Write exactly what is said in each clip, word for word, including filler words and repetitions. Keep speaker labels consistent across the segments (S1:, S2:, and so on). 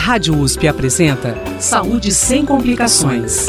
S1: Rádio U S P apresenta Saúde Sem Complicações.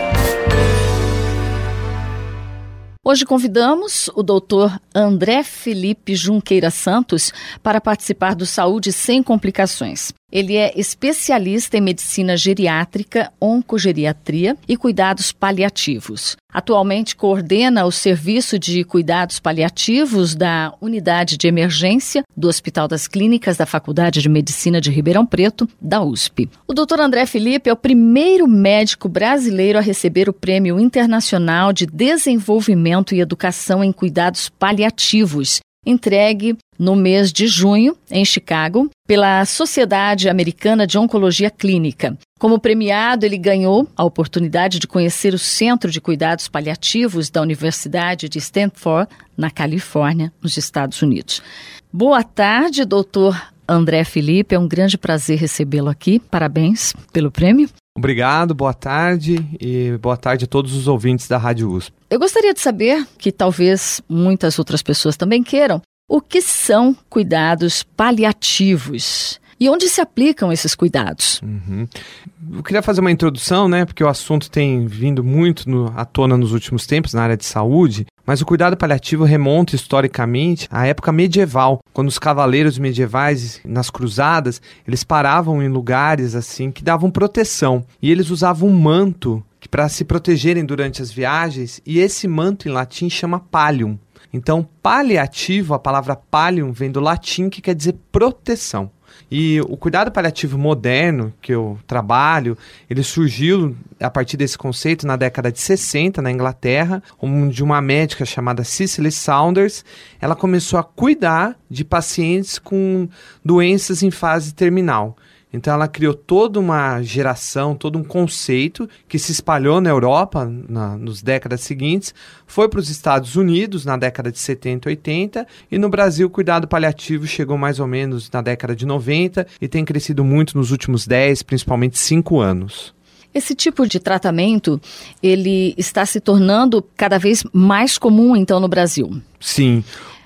S2: Hoje convidamos o doutor André Felipe Junqueira Santos para participar do Saúde Sem Complicações. Ele é especialista em medicina geriátrica, oncogeriatria e cuidados paliativos. Atualmente coordena o serviço de cuidados paliativos da Unidade de Emergência do Hospital das Clínicas da Faculdade de Medicina de Ribeirão Preto, da U S P. O doutor André Felipe é o primeiro médico brasileiro a receber o Prêmio Internacional de Desenvolvimento e Educação em Cuidados Paliativos, entregue no mês de junho, em Chicago, pela Sociedade Americana de Oncologia Clínica. Como premiado, ele ganhou a oportunidade de conhecer o Centro de Cuidados Paliativos da Universidade de Stanford, na Califórnia, nos Estados Unidos. Boa tarde, doutor André Felipe. É um grande prazer recebê-lo aqui. Parabéns pelo prêmio.
S3: Obrigado, boa tarde e boa tarde a todos os ouvintes da Rádio U S P.
S2: Eu gostaria de saber, que talvez muitas outras pessoas também queiram, o que são cuidados paliativos e onde se aplicam esses cuidados?
S3: Uhum. Eu queria fazer uma introdução, né, porque o assunto tem vindo muito no, à tona nos últimos tempos na área de saúde, mas o cuidado paliativo remonta historicamente à época medieval, quando os cavaleiros medievais, nas cruzadas, eles paravam em lugares assim que davam proteção e eles usavam um manto para se protegerem durante as viagens, e esse manto em latim chama pallium. Então, paliativo, a palavra pallium vem do latim, que quer dizer proteção. E o cuidado paliativo moderno que eu trabalho, ele surgiu a partir desse conceito na década de sessenta, na Inglaterra, onde uma médica chamada Cicely Saunders, ela começou a cuidar de pacientes com doenças em fase terminal. Então ela criou toda uma geração, todo um conceito que se espalhou na Europa na, nos décadas seguintes, foi para os Estados Unidos na década de setenta, oitenta, e no Brasil o cuidado paliativo chegou mais ou menos na década de noventa e tem crescido muito nos últimos dez, principalmente cinco anos.
S2: Esse tipo de tratamento, ele está se tornando cada vez mais comum então no Brasil?
S3: Sim.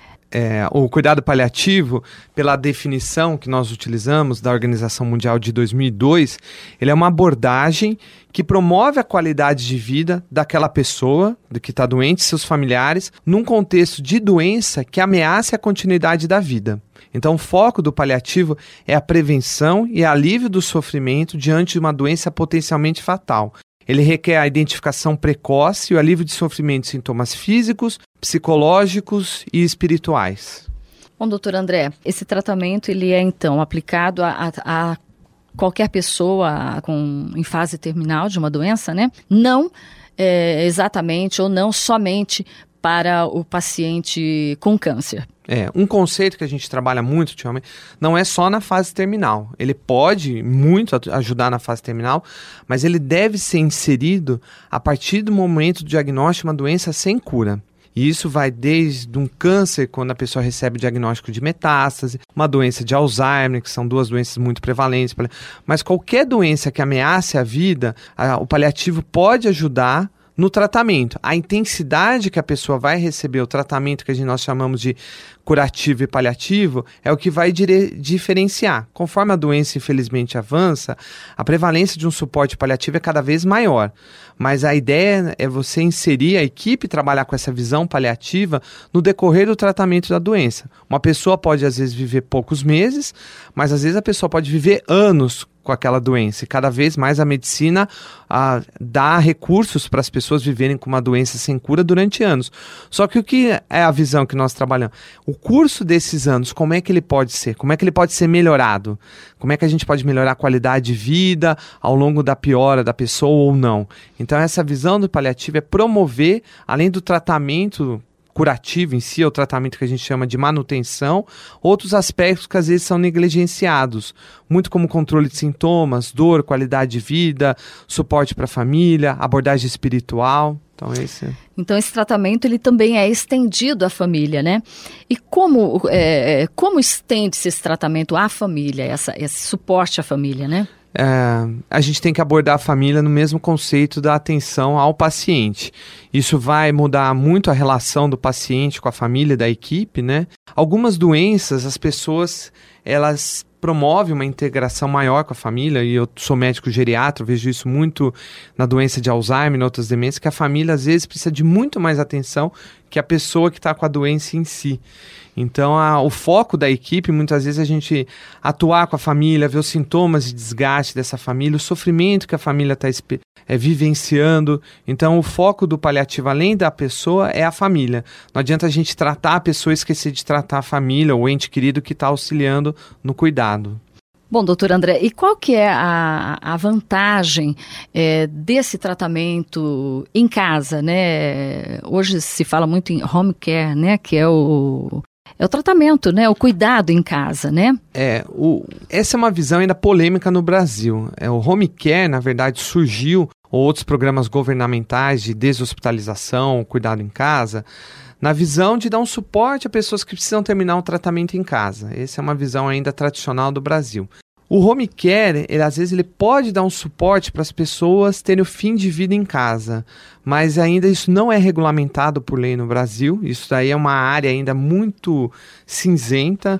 S3: É, o cuidado paliativo, pela definição que nós utilizamos da Organização Mundial de dois mil e dois, ele é uma abordagem que promove a qualidade de vida daquela pessoa que está doente, seus familiares, num contexto de doença que ameace a continuidade da vida. Então, o foco do paliativo é a prevenção e alívio do sofrimento diante de uma doença potencialmente fatal. Ele requer a identificação precoce e o alívio de sofrimento de sintomas físicos, psicológicos e espirituais.
S2: Bom, doutor André, esse tratamento ele é então aplicado a, a, a qualquer pessoa com, em fase terminal de uma doença, né? Não é, exatamente ou não somente para o paciente com câncer.
S3: É, um conceito que a gente trabalha muito ultimamente não é só na fase terminal. Ele pode muito ajudar na fase terminal, mas ele deve ser inserido a partir do momento do diagnóstico de uma doença sem cura. E isso vai desde um câncer, quando a pessoa recebe o diagnóstico de metástase, uma doença de Alzheimer, que são duas doenças muito prevalentes. Mas qualquer doença que ameace a vida, a, o paliativo pode ajudar no tratamento. A intensidade que a pessoa vai receber o tratamento que a gente, nós chamamos de curativo e paliativo é o que vai dire- diferenciar. Conforme a doença infelizmente avança, a prevalência de um suporte paliativo é cada vez maior. Mas a ideia é você inserir a equipe, trabalhar com essa visão paliativa no decorrer do tratamento da doença. Uma pessoa pode às vezes viver poucos meses, mas às vezes a pessoa pode viver anos com aquela doença, e cada vez mais a medicina ah, dá recursos para as pessoas viverem com uma doença sem cura durante anos. Só que o que é a visão que nós trabalhamos? O curso desses anos, como é que ele pode ser? Como é que ele pode ser melhorado? Como é que a gente pode melhorar a qualidade de vida ao longo da piora da pessoa ou não? Então essa visão do paliativo é promover, além do tratamento curativo em si, é o tratamento que a gente chama de manutenção, outros aspectos que às vezes são negligenciados, muito como controle de sintomas, dor, qualidade de vida, suporte para a família, abordagem espiritual. Então esse...
S2: então esse tratamento ele também é estendido à família, né? E como, é, como estende-se esse tratamento à família, essa, esse suporte à família, né?
S3: é, a gente tem que abordar a família no mesmo conceito da atenção ao paciente. Isso vai mudar muito a relação do paciente com a família, da equipe, né? Algumas doenças, as pessoas, elas promovem uma integração maior com a família, e eu sou médico geriatra, vejo isso muito na doença de Alzheimer e em outras demências, que a família às vezes precisa de muito mais atenção que a pessoa que está com a doença em si. Então, a, o foco da equipe, muitas vezes, é a gente atuar com a família, ver os sintomas de desgaste dessa família, o sofrimento que a família está é, vivenciando. Então, o foco do paliativo, além da pessoa, é a família. Não adianta a gente tratar a pessoa e esquecer de tratar a família ou o ente querido que está auxiliando no cuidado.
S2: Bom, doutor André, e qual que é a, a vantagem é, desse tratamento em casa, né? Hoje se fala muito em home care, né? Que é o... É o tratamento, né? O cuidado em casa, né?
S3: É, o, essa é uma visão ainda polêmica no Brasil. É, o home care, na verdade, surgiu, ou outros programas governamentais de deshospitalização, cuidado em casa, na visão de dar um suporte a pessoas que precisam terminar um tratamento em casa. Essa é uma visão ainda tradicional do Brasil. O home care, ele, às vezes, ele pode dar um suporte para as pessoas terem o fim de vida em casa, mas ainda isso não é regulamentado por lei no Brasil. Isso daí é uma área ainda muito cinzenta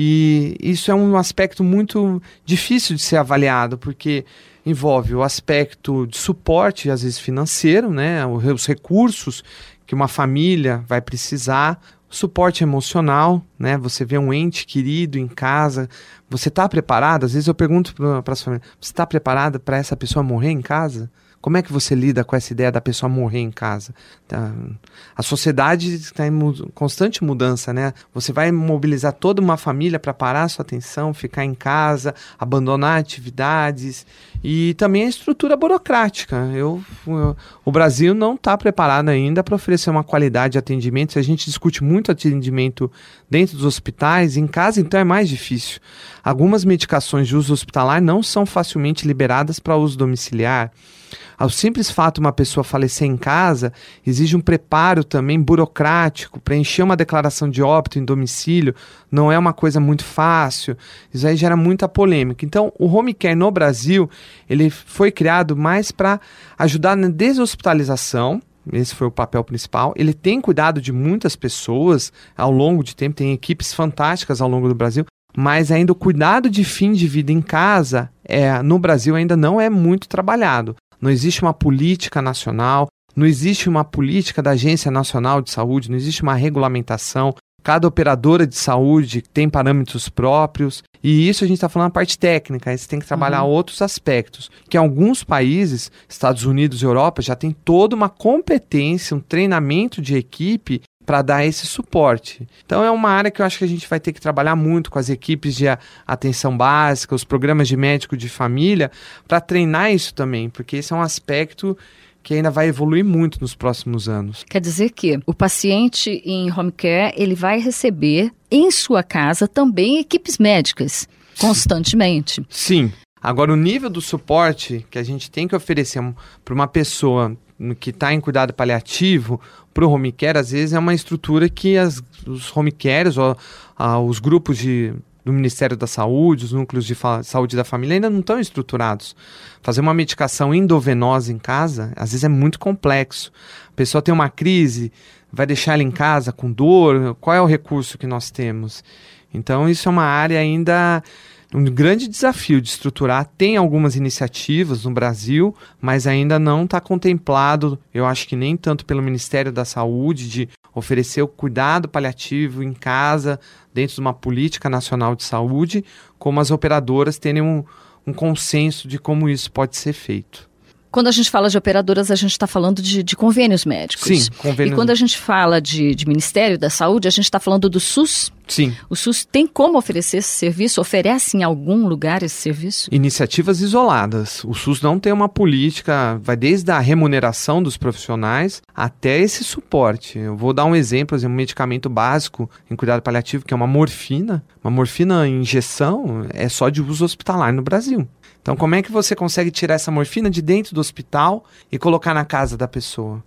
S3: e isso é um aspecto muito difícil de ser avaliado, porque envolve o aspecto de suporte, às vezes financeiro, né, os recursos que uma família vai precisar, suporte emocional, né? Você vê um ente querido em casa, você está preparado? Às vezes eu pergunto para as famílias, você está preparada para essa pessoa morrer em casa? Como é que você lida com essa ideia da pessoa morrer em casa? Tá? A sociedade está em mu- constante mudança, né? Você vai mobilizar toda uma família para parar a sua atenção, ficar em casa, abandonar atividades e também a estrutura burocrática. Eu, eu, o Brasil não está preparado ainda para oferecer uma qualidade de atendimento. Se a gente discute muito atendimento dentro dos hospitais, em casa então é mais difícil. Algumas medicações de uso hospitalar não são facilmente liberadas para uso domiciliar. Ao simples fato de uma pessoa falecer em casa, exige um preparo também burocrático. Preencher uma declaração de óbito em domicílio não é uma coisa muito fácil. Isso aí gera muita polêmica. Então, o home care no Brasil, ele foi criado mais para ajudar na deshospitalização. Esse foi o papel principal. Ele tem cuidado de muitas pessoas ao longo de tempo, tem equipes fantásticas ao longo do Brasil, mas ainda o cuidado de fim de vida em casa é, no Brasil ainda não é muito trabalhado. Não existe uma política nacional, não existe uma política da Agência Nacional de Saúde, não existe uma regulamentação. Cada operadora de saúde tem parâmetros próprios. E isso a gente está falando a parte técnica, aí você tem que trabalhar uhum. outros aspectos. Que em alguns países, Estados Unidos e Europa, já tem toda uma competência, um treinamento de equipe para dar esse suporte. Então é uma área que eu acho que a gente vai ter que trabalhar muito com as equipes de atenção básica, os programas de médico de família, para treinar isso também, porque esse é um aspecto que ainda vai evoluir muito nos próximos anos.
S2: Quer dizer que o paciente em home care, ele vai receber em sua casa também equipes médicas, constantemente.
S3: Sim. Agora, o nível do suporte que a gente tem que oferecer para uma pessoa que está em cuidado paliativo, para o home care, às vezes é uma estrutura que as, os home cares, ou, ah, os grupos de, do Ministério da Saúde, os núcleos de fa- saúde da família ainda não estão estruturados. Fazer uma medicação endovenosa em casa, às vezes é muito complexo. A pessoa tem uma crise, vai deixar ela em casa com dor, qual é o recurso que nós temos? Então isso é uma área ainda... um grande desafio de estruturar. Tem algumas iniciativas no Brasil, mas ainda não está contemplado, eu acho que nem tanto pelo Ministério da Saúde, de oferecer o cuidado paliativo em casa, dentro de uma política nacional de saúde, como as operadoras terem um, um consenso de como isso pode ser feito.
S2: Quando a gente fala de operadoras, a gente está falando de, de convênios médicos.
S3: Sim, convênios.
S2: E quando a gente fala de, de Ministério da Saúde, a gente está falando do SUS?
S3: Sim.
S2: O SUS tem como oferecer esse serviço? Oferece em algum lugar esse serviço?
S3: Iniciativas isoladas. O SUS não tem uma política, vai desde a remuneração dos profissionais até esse suporte. Eu vou dar um exemplo, um medicamento básico em cuidado paliativo, que é uma morfina. Uma morfina em injeção é só de uso hospitalar no Brasil. Então, como é que você consegue tirar essa morfina de dentro do hospital e colocar na casa da pessoa?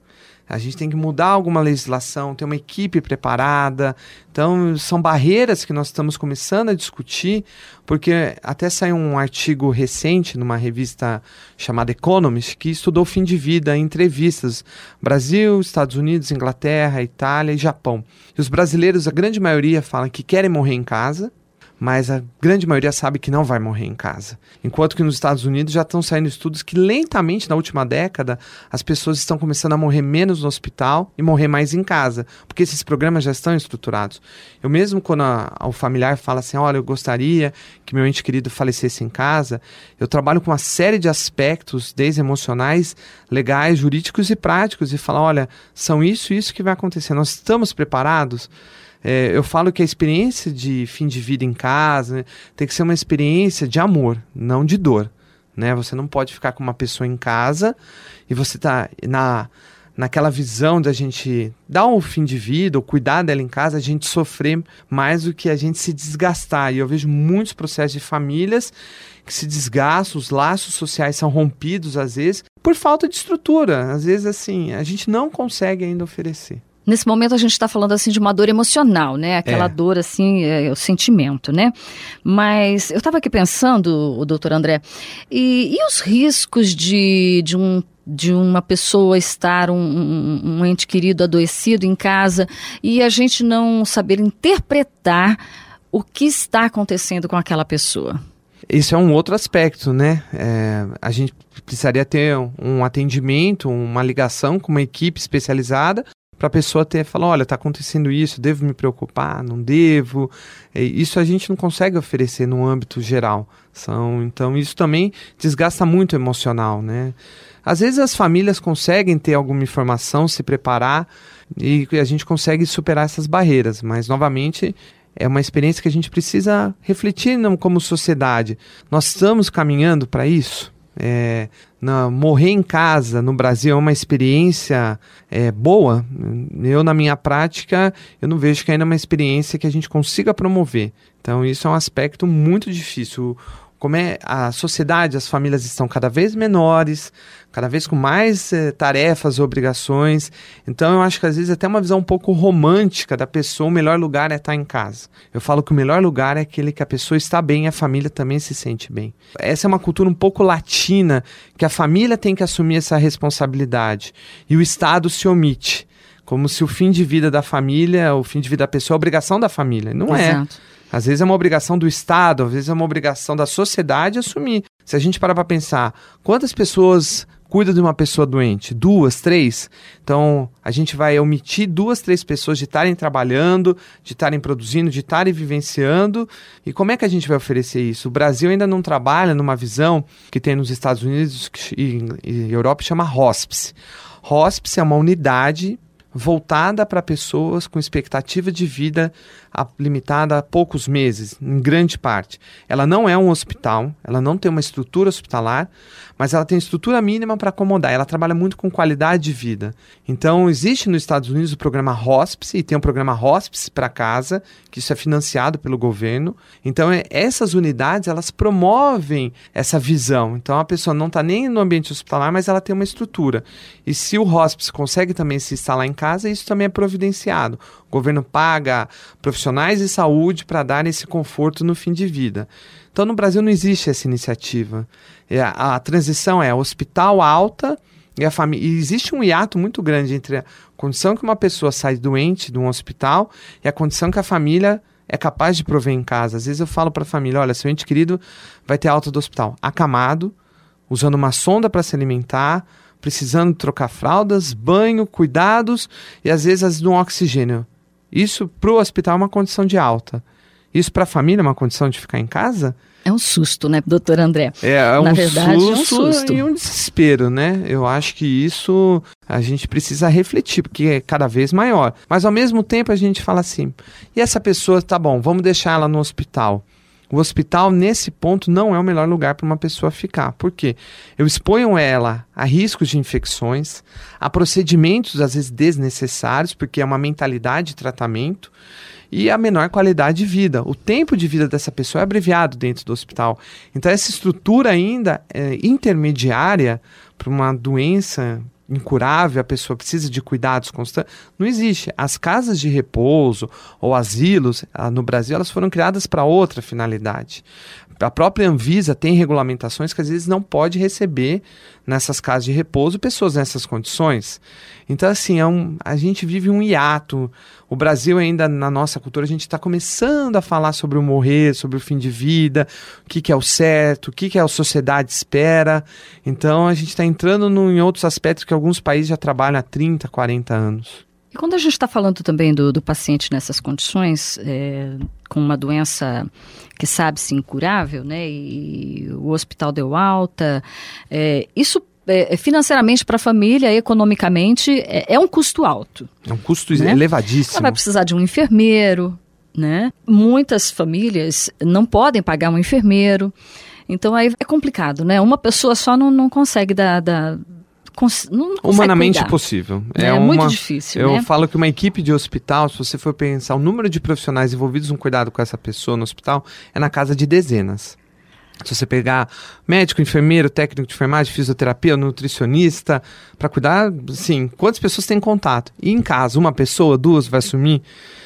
S3: A gente tem que mudar alguma legislação, ter uma equipe preparada. Então, são barreiras que nós estamos começando a discutir, porque até saiu um artigo recente numa revista chamada Economist, que estudou o fim de vida em entrevistas. Brasil, Estados Unidos, Inglaterra, Itália e Japão. E os brasileiros, a grande maioria, falam que querem morrer em casa, mas a grande maioria sabe que não vai morrer em casa. Enquanto que nos Estados Unidos já estão saindo estudos que lentamente, na última década, as pessoas estão começando a morrer menos no hospital e morrer mais em casa, porque esses programas já estão estruturados. Eu mesmo, quando a, a, o familiar fala assim, olha, eu gostaria que meu ente querido falecesse em casa, eu trabalho com uma série de aspectos, desde emocionais, legais, jurídicos e práticos, e falo, olha, são isso e isso que vai acontecer, nós estamos preparados? É, eu falo que a experiência de fim de vida em casa, né, tem que ser uma experiência de amor, não de dor. Né? Você não pode ficar com uma pessoa em casa e você tá na, naquela visão da gente dar um fim de vida ou cuidar dela em casa, a gente sofrer mais do que a gente se desgastar. E eu vejo muitos processos de famílias que se desgastam, os laços sociais são rompidos às vezes por falta de estrutura. Às vezes assim, a gente não consegue ainda oferecer.
S2: Nesse momento a gente está falando assim de uma dor emocional, né? Aquela é. dor assim, é, o sentimento, né? Mas eu estava aqui pensando, o doutor André, e, e os riscos de, de, um, de uma pessoa estar, um, um, um ente querido adoecido em casa e a gente não saber interpretar o que está acontecendo com aquela pessoa?
S3: Esse é um outro aspecto, né? É, a gente precisaria ter um atendimento, uma ligação com uma equipe especializada para a pessoa ter, falar, olha, está acontecendo isso, devo me preocupar, não devo. Isso a gente não consegue oferecer no âmbito geral. São, então, isso também desgasta muito o emocional, né? Às vezes as famílias conseguem ter alguma informação, se preparar, e a gente consegue superar essas barreiras, mas, novamente, é uma experiência que a gente precisa refletir como sociedade. Nós estamos caminhando para isso? É, na, morrer em casa no Brasil é uma experiência é, boa. Eu, na minha prática, eu não vejo que ainda é uma experiência que a gente consiga promover. Então isso é um aspecto muito difícil. Como é a sociedade, as famílias estão cada vez menores, cada vez com mais eh, tarefas, obrigações. Então eu acho que às vezes até uma visão um pouco romântica da pessoa, o melhor lugar é estar em casa. Eu falo que o melhor lugar é aquele que a pessoa está bem e a família também se sente bem. Essa é uma cultura um pouco latina, que a família tem que assumir essa responsabilidade e o Estado se omite. Como se o fim de vida da família, o fim de vida da pessoa é obrigação da família. Não
S2: Exato.
S3: é. Às vezes é uma obrigação do Estado, às vezes é uma obrigação da sociedade assumir. Se a gente parar para pensar, quantas pessoas cuidam de uma pessoa doente? Duas, três? Então, a gente vai omitir duas, três pessoas de estarem trabalhando, de estarem produzindo, de estarem vivenciando. E como é que a gente vai oferecer isso? O Brasil ainda não trabalha numa visão que tem nos Estados Unidos e, e Europa, chama hospice. Hospice é uma unidade voltada para pessoas com expectativa de vida a, limitada a poucos meses, em grande parte. Ela não é um hospital, ela não tem uma estrutura hospitalar, mas ela tem estrutura mínima para acomodar. Ela trabalha muito com qualidade de vida. Então, existe nos Estados Unidos o programa Hospice, e tem o programa Hospice para casa, que isso é financiado pelo governo. Então, é, essas unidades, elas promovem essa visão. Então, a pessoa não está nem no ambiente hospitalar, mas ela tem uma estrutura. E se o Hospice consegue também se instalar em casa, isso também é providenciado. O governo paga profissionais de saúde para dar esse conforto no fim de vida. Então, no Brasil não existe essa iniciativa. É, a, a transição é hospital alta e a família. E existe um hiato muito grande entre a condição que uma pessoa sai doente de um hospital e a condição que a família é capaz de prover em casa. Às vezes eu falo para a família, olha, seu ente querido vai ter alta do hospital acamado, usando uma sonda para se alimentar, precisando trocar fraldas, banho, cuidados e às vezes de um oxigênio. Isso para o hospital é uma condição de alta. Isso para a família é uma condição de ficar em casa?
S2: É um susto, né, doutor André?
S3: É, é um,
S2: Na verdade,
S3: susto
S2: é um susto
S3: e um desespero, né? Eu acho que isso a gente precisa refletir, porque é cada vez maior. Mas ao mesmo tempo a gente fala assim, e essa pessoa, tá bom, vamos deixar ela no hospital. O hospital, nesse ponto, não é o melhor lugar para uma pessoa ficar. Por quê? Eu exponho ela a riscos de infecções, a procedimentos, às vezes, desnecessários, porque é uma mentalidade de tratamento, e a menor qualidade de vida. O tempo de vida dessa pessoa é abreviado dentro do hospital. Então, essa estrutura ainda é intermediária para uma doença incurável, a pessoa precisa de cuidados constantes, não existe. As casas de repouso ou asilos no Brasil, elas foram criadas para outra finalidade. A própria Anvisa tem regulamentações que às vezes não pode receber nessas casas de repouso pessoas nessas condições. Então, assim, é um, a gente vive um hiato. O Brasil ainda, na nossa cultura, a gente está começando a falar sobre o morrer, sobre o fim de vida, o que, que é o certo, o que, que a sociedade espera. Então, a gente está entrando no, em outros aspectos que alguns países já trabalham há trinta, quarenta anos.
S2: E quando a gente está falando também do, do paciente nessas condições, é, com uma doença que sabe-se incurável, né, e o hospital deu alta, é, isso é, financeiramente para a família, economicamente, é, é um custo alto.
S3: É um custo, né, elevadíssimo.
S2: Ela vai precisar de um enfermeiro, né? Muitas famílias não podem pagar um enfermeiro, então aí é complicado, né? Uma pessoa só não, não consegue dar... dar Não
S3: humanamente
S2: cuidar.
S3: Possível.
S2: É, é uma, muito difícil,
S3: Eu
S2: né?
S3: falo que uma equipe de hospital, se você for pensar o número de profissionais envolvidos no cuidado com essa pessoa no hospital, é na casa de dezenas. Se você pegar médico, enfermeiro, técnico de enfermagem, fisioterapia, nutricionista, para cuidar, sim, quantas pessoas têm contato? E em casa, uma pessoa, duas vai assumir?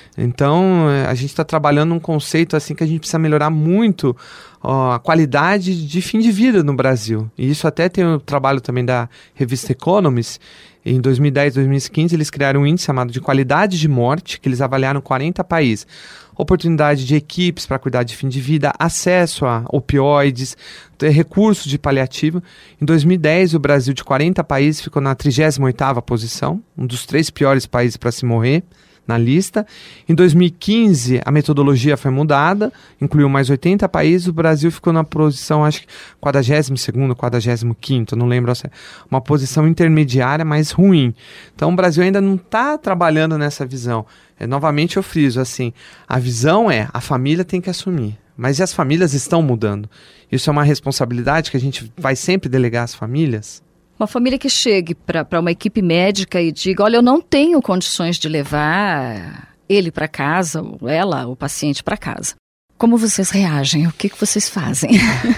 S3: Então, a gente está trabalhando um conceito assim que a gente precisa melhorar muito ó, a qualidade de fim de vida no Brasil. E isso até tem o trabalho também da revista Economist. Em dois mil e dez, dois mil e quinze, eles criaram um índice chamado de qualidade de morte, que eles avaliaram quarenta países. Oportunidade de equipes para cuidar de fim de vida, acesso a opioides, recursos de paliativo. Em dois mil e dez, o Brasil, de quarenta países, ficou na trigésima oitava posição, um dos três piores países para se morrer na lista. Em dois mil e quinze, a metodologia foi mudada, incluiu mais oitenta países, o Brasil ficou na posição, acho que quadragésimo segundo, quadragésimo quinto, não lembro, uma posição intermediária, mas ruim. Então o Brasil ainda não está trabalhando nessa visão. É, novamente eu friso, assim, a visão é, a família tem que assumir, mas e as famílias estão mudando. Isso é uma responsabilidade que a gente vai sempre delegar às famílias?
S2: Uma família que chegue para uma equipe médica e diga, olha, eu não tenho condições de levar ele para casa, ou ela, o paciente para casa. Como vocês reagem? O que, que vocês fazem?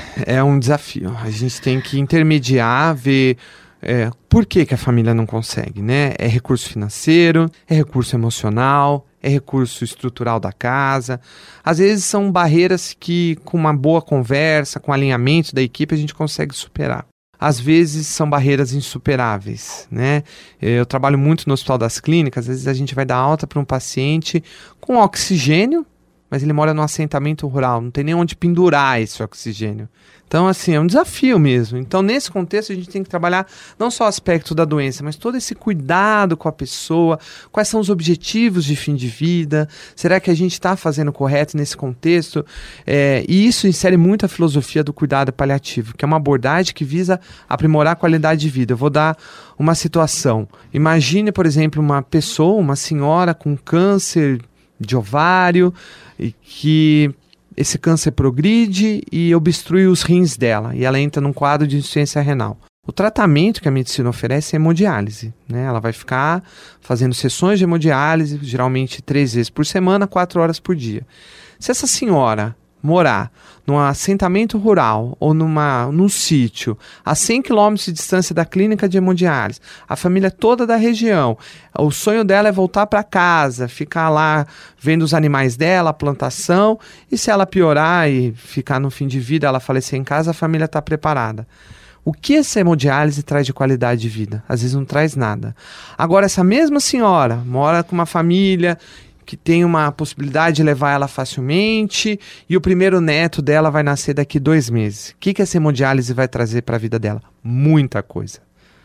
S3: É um desafio. A gente tem que intermediar, ver é, por que, que a família não consegue, né? É recurso financeiro, é recurso emocional, é recurso estrutural da casa. Às vezes são barreiras que, com uma boa conversa, com alinhamento da equipe, a gente consegue superar. Às vezes são barreiras insuperáveis, né? Eu trabalho muito no Hospital das Clínicas, às vezes a gente vai dar alta para um paciente com oxigênio, mas ele mora num assentamento rural, não tem nem onde pendurar esse oxigênio. Então, assim, é um desafio mesmo. Então, nesse contexto, a gente tem que trabalhar não só o aspecto da doença, mas todo esse cuidado com a pessoa, quais são os objetivos de fim de vida, será que a gente está fazendo correto nesse contexto? É, e isso insere muito a filosofia do cuidado paliativo, que é uma abordagem que visa aprimorar a qualidade de vida. Eu vou dar uma situação. Imagine, por exemplo, uma pessoa, uma senhora com câncer de ovário, e que esse câncer progride e obstrui os rins dela, e ela entra num quadro de insuficiência renal. O tratamento que a medicina oferece é hemodiálise, né? Ela vai ficar fazendo sessões de hemodiálise, geralmente três vezes por semana, quatro horas por dia. Se essa senhora morar num assentamento rural ou numa, num sítio a cem quilômetros de distância da clínica de hemodiálise, a família toda da região, o sonho dela é voltar para casa, ficar lá vendo os animais dela, a plantação, e se ela piorar e ficar no fim de vida, ela falecer em casa, a família está preparada. O que essa hemodiálise traz de qualidade de vida? Às vezes não traz nada. Agora, essa mesma senhora mora com uma família que tem uma possibilidade de levar ela facilmente, e o primeiro neto dela vai nascer daqui dois meses. O que, que essa hemodiálise vai trazer para a vida dela? Muita coisa.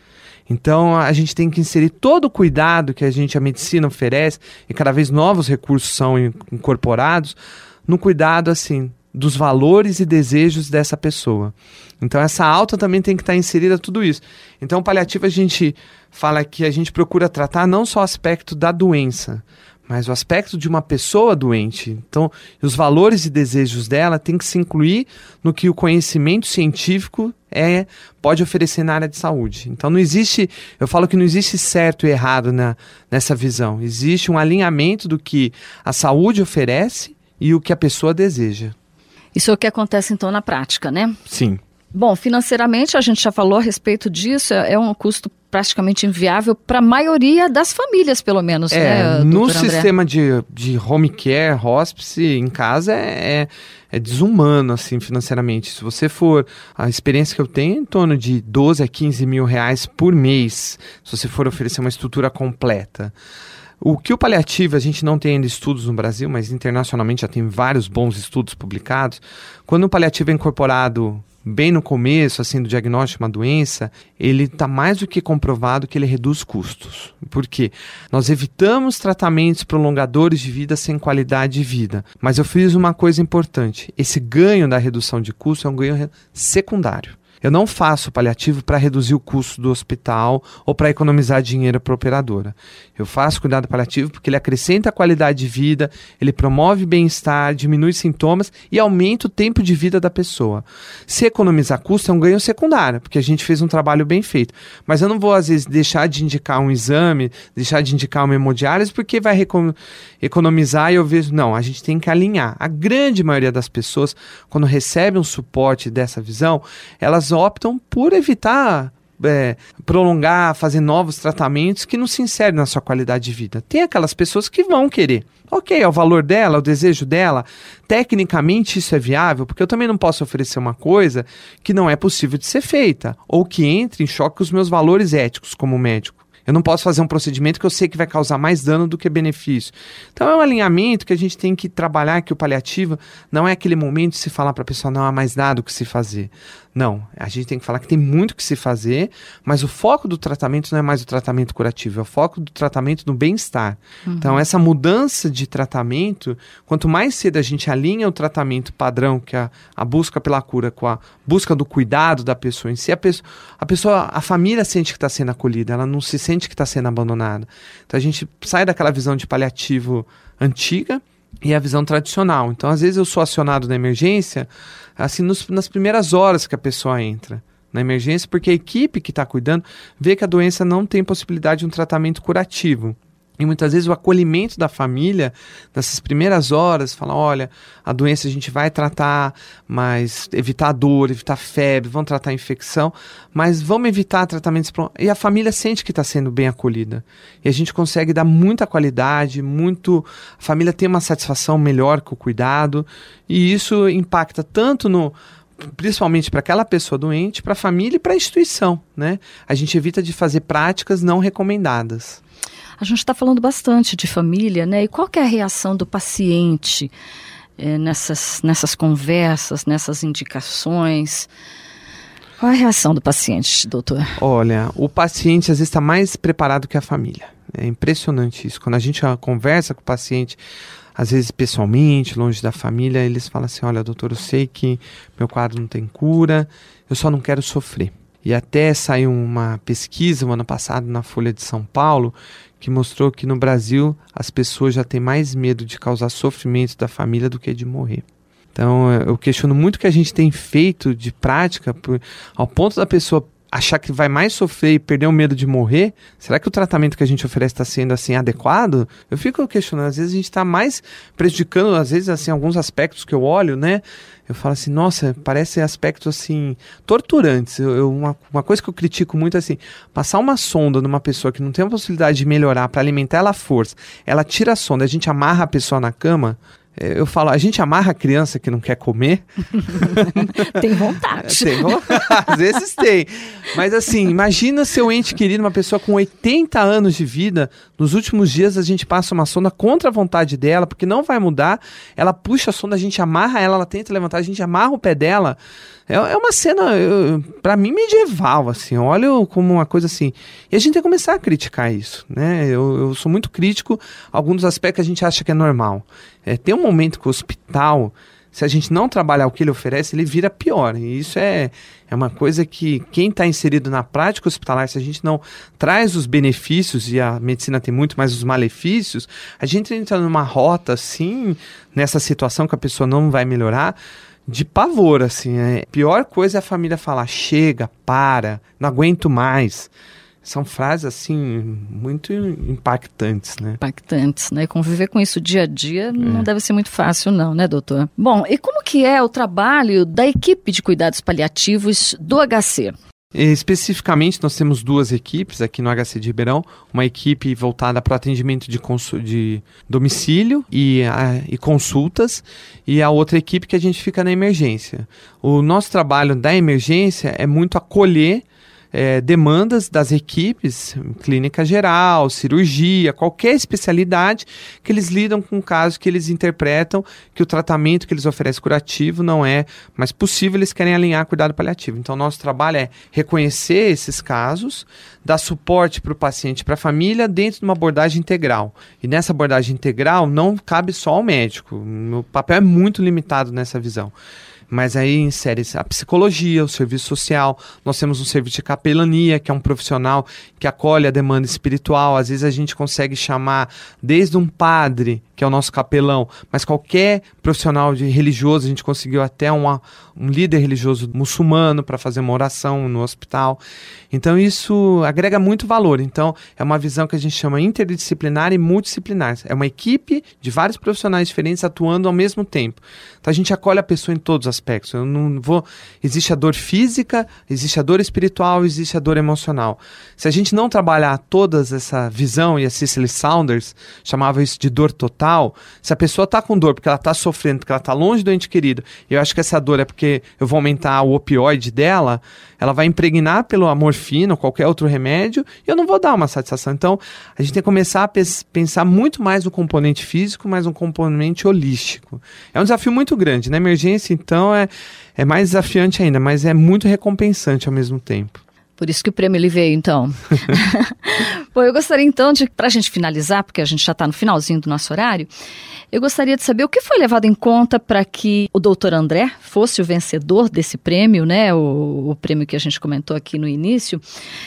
S3: Então, a gente tem que inserir todo o cuidado que a gente, a medicina oferece, e cada vez novos recursos são incorporados, no cuidado, assim, dos valores e desejos dessa pessoa. Então, essa alta também tem que estar inserida tudo isso. Então, o paliativo, a gente fala que a gente procura tratar não só o aspecto da doença, mas o aspecto de uma pessoa doente. Então, os valores e desejos dela têm que se incluir no que o conhecimento científico é, pode oferecer na área de saúde. Então, não existe, eu falo que não existe certo e errado na, nessa visão. Existe um alinhamento do que a saúde oferece e o que a pessoa deseja.
S2: Isso é o que acontece, então, na prática, né?
S3: Sim.
S2: Bom, financeiramente, a gente já falou a respeito disso, é, é um custo praticamente inviável para a maioria das famílias, pelo menos,
S3: é,
S2: né,
S3: no
S2: doutor André?
S3: sistema de, de home care, hospice, em casa, é, é, é desumano, assim, financeiramente. Se você for, a experiência que eu tenho é em torno de doze a quinze mil reais por mês, se você for oferecer uma estrutura completa. O que o paliativo, a gente não tem ainda estudos no Brasil, mas internacionalmente já tem vários bons estudos publicados. Quando o paliativo é incorporado bem no começo, assim, do diagnóstico de uma doença, ele está mais do que comprovado que ele reduz custos. Por quê? Nós evitamos tratamentos prolongadores de vida sem qualidade de vida. Mas eu fiz uma coisa importante. Esse ganho da redução de custo é um ganho secundário. Eu não faço paliativo para reduzir o custo do hospital ou para economizar dinheiro para a operadora. Eu faço cuidado paliativo porque ele acrescenta a qualidade de vida, ele promove bem-estar, diminui sintomas e aumenta o tempo de vida da pessoa. Se economizar custo é um ganho secundário, porque a gente fez um trabalho bem feito. Mas eu não vou, às vezes, deixar de indicar um exame, deixar de indicar uma hemodiálise porque vai recom- economizar e eu vejo... Não, a gente tem que alinhar. A grande maioria das pessoas, quando recebe um suporte dessa visão, elas optam por evitar é, prolongar, fazer novos tratamentos que não se inserem na sua qualidade de vida. Tem aquelas pessoas que vão querer. Ok, é o valor dela, é o desejo dela. Tecnicamente isso é viável, porque eu também não posso oferecer uma coisa que não é possível de ser feita, ou que entre em choque com os meus valores éticos como médico. Eu não posso fazer um procedimento que eu sei que vai causar mais dano do que benefício. Então é um alinhamento que a gente tem que trabalhar, que o paliativo não é aquele momento de se falar para a pessoa não há mais nada o que se fazer. Não, a gente tem que falar que tem muito o que se fazer, mas o foco do tratamento não é mais o tratamento curativo, é o foco do tratamento no bem-estar. Uhum. Então essa mudança de tratamento, quanto mais cedo a gente alinha o tratamento padrão, que é a, a busca pela cura, com a busca do cuidado da pessoa em si, a pessoa, a, pessoa, a família sente que está sendo acolhida, ela não se sente que está sendo abandonada. Então a gente sai daquela visão de paliativo antiga e a visão tradicional. Então, às vezes eu sou acionado na emergência, assim, nos, nas primeiras horas que a pessoa entra na emergência, porque a equipe que está cuidando vê que a doença não tem possibilidade de um tratamento curativo. E muitas vezes o acolhimento da família, nessas primeiras horas, fala, olha, a doença a gente vai tratar, mas evitar a dor, evitar febre, vamos tratar a infecção, mas vamos evitar tratamentos... E a família sente que está sendo bem acolhida. E a gente consegue dar muita qualidade, muito... A família tem uma satisfação melhor com o cuidado, e isso impacta tanto no... principalmente para aquela pessoa doente, para a família e para a instituição, né? A gente evita de fazer práticas não recomendadas.
S2: A gente está falando bastante de família, né? E qual que é a reação do paciente é, nessas, nessas conversas, nessas indicações? Qual é a reação do paciente, doutor?
S3: Olha, o paciente às vezes está mais preparado que a família. É impressionante isso. Quando a gente conversa com o paciente, às vezes pessoalmente, longe da família, eles falam assim, olha, doutor, eu sei que meu quadro não tem cura, eu só não quero sofrer. E até saiu uma pesquisa, no ano passado, na Folha de São Paulo, que mostrou que no Brasil as pessoas já têm mais medo de causar sofrimento da família do que de morrer. Então eu questiono muito o que a gente tem feito de prática, por, ao ponto da pessoa achar que vai mais sofrer e perder o medo de morrer. Será que o tratamento que a gente oferece está sendo assim adequado? Eu fico questionando, às vezes a gente está mais prejudicando, às vezes assim, alguns aspectos que eu olho, né? Eu falo assim, nossa, parece aspectos assim, torturantes. Eu, eu, uma, uma coisa que eu critico muito é assim, passar uma sonda numa pessoa que não tem a possibilidade de melhorar para alimentar ela à força, ela tira a sonda, a gente amarra a pessoa na cama. Eu falo, a gente amarra a criança que não quer comer.
S2: Tem vontade.
S3: Tem vontade. Às vezes tem. Mas assim, imagina seu ente querido, uma pessoa com oitenta anos de vida, nos últimos dias a gente passa uma sonda contra a vontade dela, porque não vai mudar, ela puxa a sonda, a gente amarra ela, ela tenta levantar, a gente amarra o pé dela. É, é uma cena, eu, pra mim, medieval, assim, eu olho como uma coisa assim. E a gente tem que começar a criticar isso, né? Eu, eu sou muito crítico a alguns dos aspectos que a gente acha que é normal. É, tem um momento que o hospital, se a gente não trabalhar o que ele oferece, ele vira pior. E isso é, é uma coisa que quem está inserido na prática hospitalar, se a gente não traz os benefícios, e a medicina tem muito mais os malefícios, a gente entra numa rota, assim, nessa situação que a pessoa não vai melhorar, de pavor, assim. A pior coisa é a família falar, chega, para, não aguento mais. São frases, assim, muito impactantes, né?
S2: Impactantes, né? Conviver com isso dia a dia não é. deve ser muito fácil, não, né, doutor? Bom, e como que é o trabalho da equipe de cuidados paliativos do H C?
S3: Especificamente, nós temos duas equipes aqui no H C de Ribeirão, uma equipe voltada para o atendimento de, consu- de domicílio e, a, e consultas, e a outra equipe que a gente fica na emergência. O nosso trabalho da emergência é muito acolher É, demandas das equipes, clínica geral, cirurgia, qualquer especialidade que eles lidam com casos que eles interpretam que o tratamento que eles oferecem curativo não é mais possível, eles querem alinhar cuidado paliativo. Então, nosso trabalho é reconhecer esses casos, dar suporte para o paciente e para a família dentro de uma abordagem integral. E nessa abordagem integral não cabe só ao médico, o papel é muito limitado nessa visão. Mas aí insere-se a psicologia, o serviço social, nós temos um serviço de capelania, que é um profissional que acolhe a demanda espiritual. Às vezes a gente consegue chamar desde um padre, que é o nosso capelão, mas qualquer profissional de religioso, a gente conseguiu até uma, um líder religioso muçulmano para fazer uma oração no hospital. Então isso agrega muito valor. Então é uma visão que a gente chama interdisciplinar e multidisciplinar. É uma equipe de vários profissionais diferentes atuando ao mesmo tempo. Então a gente acolhe a pessoa em todos os aspectos. Eu não vou... Existe a dor física, existe a dor espiritual, existe a dor emocional. Se a gente não trabalhar toda essa visão, e a Cicely Saunders chamava isso de dor total, se a pessoa está com dor porque ela está sofrendo, porque ela está longe do ente querido, e eu acho que essa dor é porque eu vou aumentar o opioide dela, ela vai impregnar pela morfina ou qualquer outro remédio e eu não vou dar uma satisfação. Então, a gente tem que começar a pes- pensar muito mais no componente físico, mas no componente holístico. É um desafio muito grande. Na emergência, então, é, é mais desafiante ainda, mas é muito recompensante ao mesmo tempo.
S2: Por isso que o prêmio ele veio, então. Bom, eu gostaria então de, para a gente finalizar, porque a gente já está no finalzinho do nosso horário, eu gostaria de saber o que foi levado em conta para que o doutor André fosse o vencedor desse prêmio, né? O, o prêmio que a gente comentou aqui no início,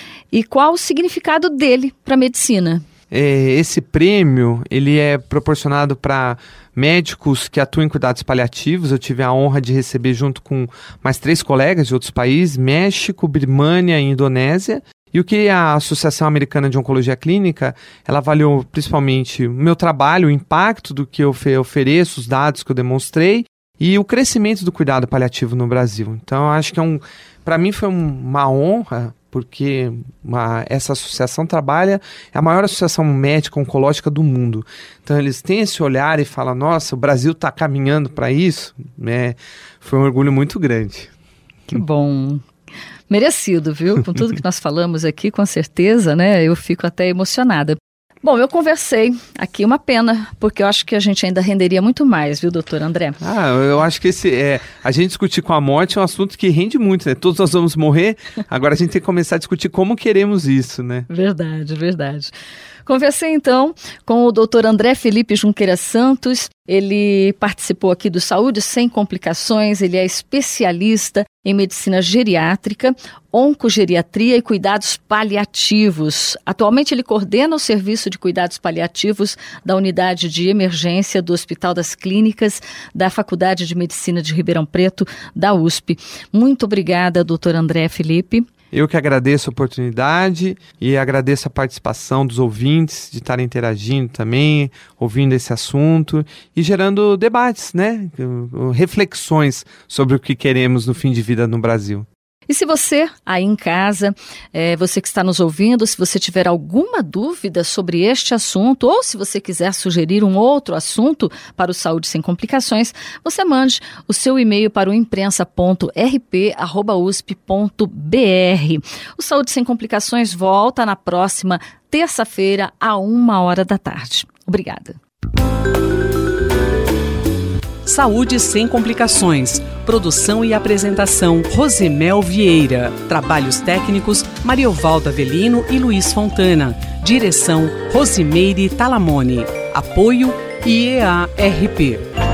S2: e qual o significado dele para a medicina.
S3: É, esse prêmio, ele é proporcionado para médicos que atuam em cuidados paliativos. Eu tive a honra de receber junto com mais três colegas de outros países, México, Birmânia e Indonésia. E o que a Associação Americana de Oncologia Clínica, ela avaliou principalmente o meu trabalho, o impacto do que eu ofereço, os dados que eu demonstrei e o crescimento do cuidado paliativo no Brasil. Então, eu acho que é um, para mim foi um, uma honra, porque uma, essa associação trabalha, é a maior associação médica oncológica do mundo. Então eles têm esse olhar e falam, nossa, o Brasil está caminhando para isso, né? Foi um orgulho muito grande.
S2: Que bom. Merecido, viu? Com tudo que nós falamos aqui, com certeza, né? Eu fico até emocionada. Bom, eu conversei aqui, uma pena, porque eu acho que a gente ainda renderia muito mais, viu, doutor André?
S3: Ah, eu acho que esse, é, a gente discutir com a morte é um assunto que rende muito, né? Todos nós vamos morrer, agora a gente tem que começar a discutir como queremos isso, né?
S2: Verdade, verdade. Conversei então com o doutor André Felipe Junqueira Santos. Ele participou aqui do Saúde Sem Complicações, ele é especialista em medicina geriátrica, oncogeriatria e cuidados paliativos. Atualmente ele coordena o serviço de cuidados paliativos da unidade de emergência do Hospital das Clínicas da Faculdade de Medicina de Ribeirão Preto, da U S P. Muito obrigada, doutor André Felipe.
S3: Eu que agradeço a oportunidade e agradeço a participação dos ouvintes, de estarem interagindo também, ouvindo esse assunto e gerando debates, né? Reflexões sobre o que queremos no fim de vida no Brasil.
S2: E se você, aí em casa, é, você que está nos ouvindo, se você tiver alguma dúvida sobre este assunto ou se você quiser sugerir um outro assunto para o Saúde Sem Complicações, você mande o seu e-mail para o imprensa ponto r p arroba u s p ponto b r. O Saúde Sem Complicações volta na próxima terça-feira, a uma hora da tarde. Obrigada.
S1: Saúde Sem Complicações. Produção e apresentação Rosemel Vieira. Trabalhos técnicos Mariovaldo Avelino e Luiz Fontana. Direção Rosimeire Talamone. Apoio I E A R P.